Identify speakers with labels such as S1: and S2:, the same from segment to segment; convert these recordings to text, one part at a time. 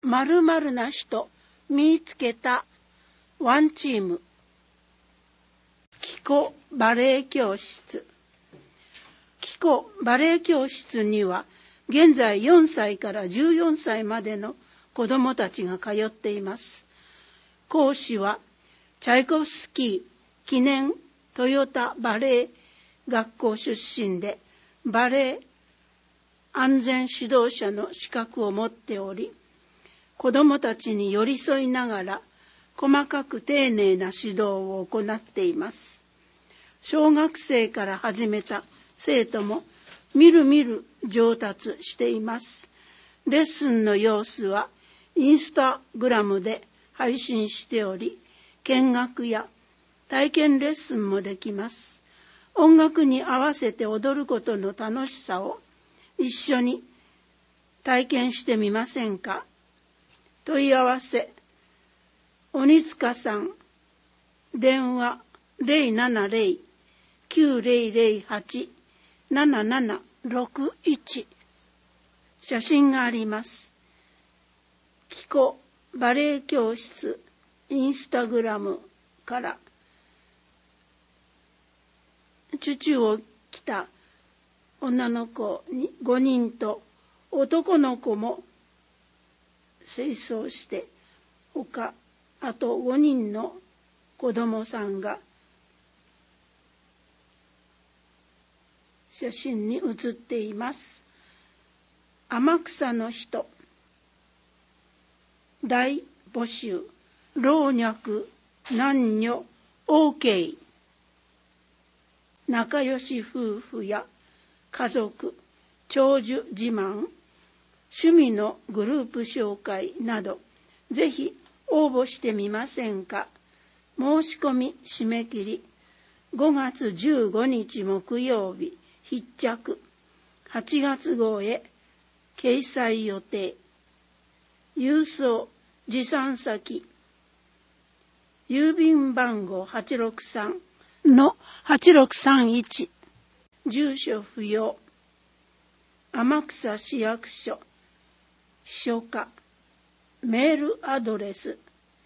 S1: 〇〇な人見つけたワンチーム。キコバレエ教室。キコバレエ教室には現在4歳から14歳までの子どもたちが通っています。講師はチャイコフスキー記念トヨタバレエ学校出身でバレエ安全指導者の資格を持っており、子どもたちに寄り添いながら細かく丁寧な指導を行っています。小学生から始めた生徒もみるみる上達しています。レッスンの様子はインスタグラムで配信しており、見学や体験レッスンもできます。音楽に合わせて踊ることの楽しさを一緒に体験してみませんか？問い合わせ、鬼塚さん、電話 070-9008-7761、写真があります。キコバレエ教室インスタグラムからチュチュを着た女の子に5人と男の子も清掃して、あと5人の子供さんが写真に写っています。天草の人、大募集、老若男女 OK。 仲良し夫婦や家族、長寿自慢、趣味のグループ紹介など、ぜひ応募してみませんか？申し込み締め切り5月15日木曜日必着。8月号へ掲載予定。郵送持参先、郵便番号 863-8631、住所不要、天草市役所秘書課。メールアドレス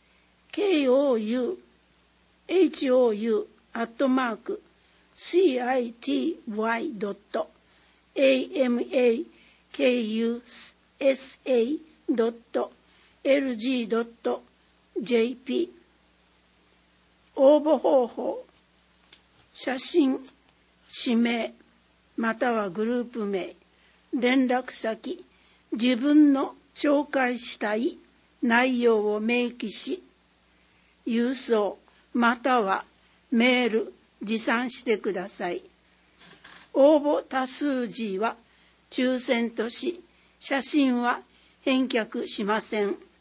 S1: kouyu@city.amakusa.lg.jp。 応募方法、写真、氏名またはグループ名、連絡先、自分の紹介したい内容を明記し、郵送またはメール持参してください。応募多数時は抽選とし、写真は返却しません。